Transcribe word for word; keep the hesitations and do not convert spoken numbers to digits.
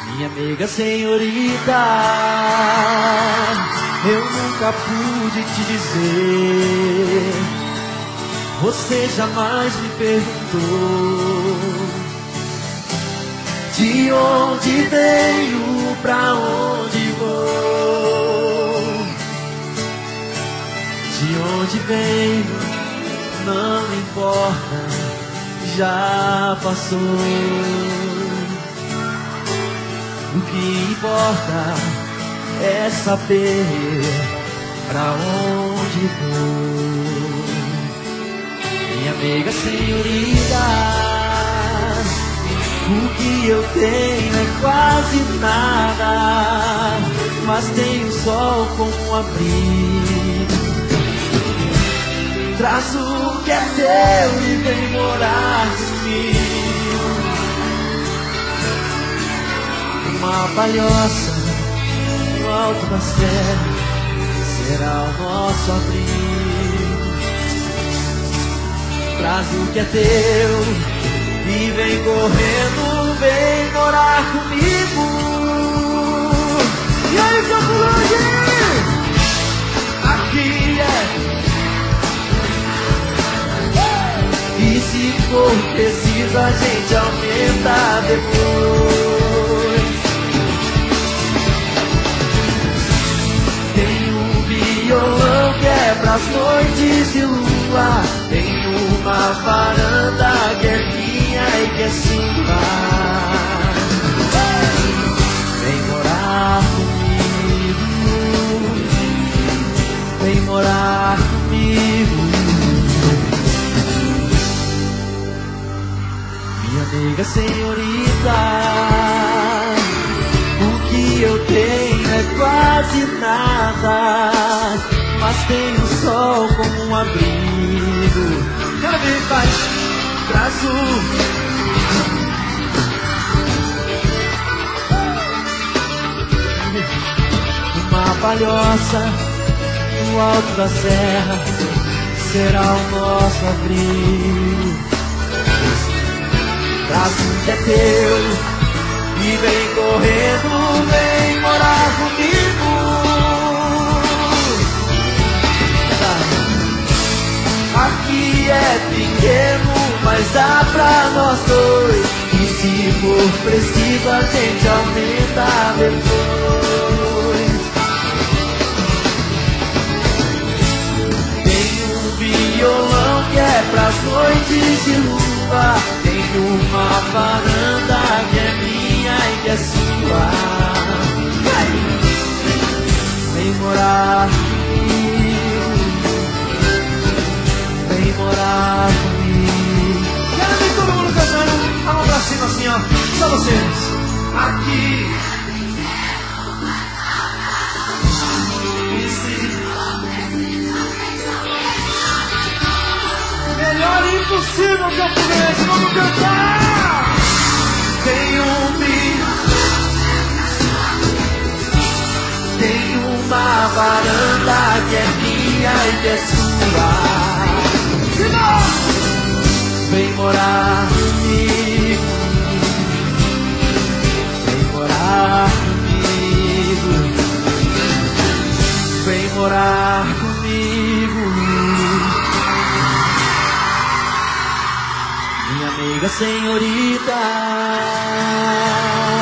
Minha amiga senhorita, eu nunca pude te dizer. Você jamais me perguntou de onde venho, pra onde vou. De onde venho não importa, já passou. O que importa é saber pra onde vou. Minha amiga senhorita, o que eu tenho é quase nada, mas tenho sol como abrigo. Traz o que é teu e vem morar comigo. Uma palhoça no alto da serra será o nosso abrigo. Traz o que é teu e vem correndo, vem morar comigo. E aí, Campo aqui é. E se for preciso a gente aumenta depois. Tem um violão que é pras noites de lua. Tem uma varanda que é minha e que é sua. Vem morar comigo, vem morar comigo. Minha amiga senhorita, o que eu tenho é quase nada, mas tenho sol como um abrigo. Quero ver, faz, traz o... Uma palhoça no alto da serra será o nosso abrigo. Traz o que é teu e vem correndo, vem morar comigo. Aqui é pequeno, mas dá pra nós dois. E se for preciso a gente aumenta depois. Tem um violão que é pras noites de lua. Tem uma varanda que é minha e que é sua. Vem morar comigo, vem morar comigo. Quero ver todo mundo cantando, a mão pra cima assim, ó. Só vocês. Aqui. Melhor impossível que eu pudesse, vamos cantar! Tem um bicho, tem uma varanda que é minha e que é sua. Vem morar comigo, vem morar comigo, vem morar comigo. Minha amiga senhorita.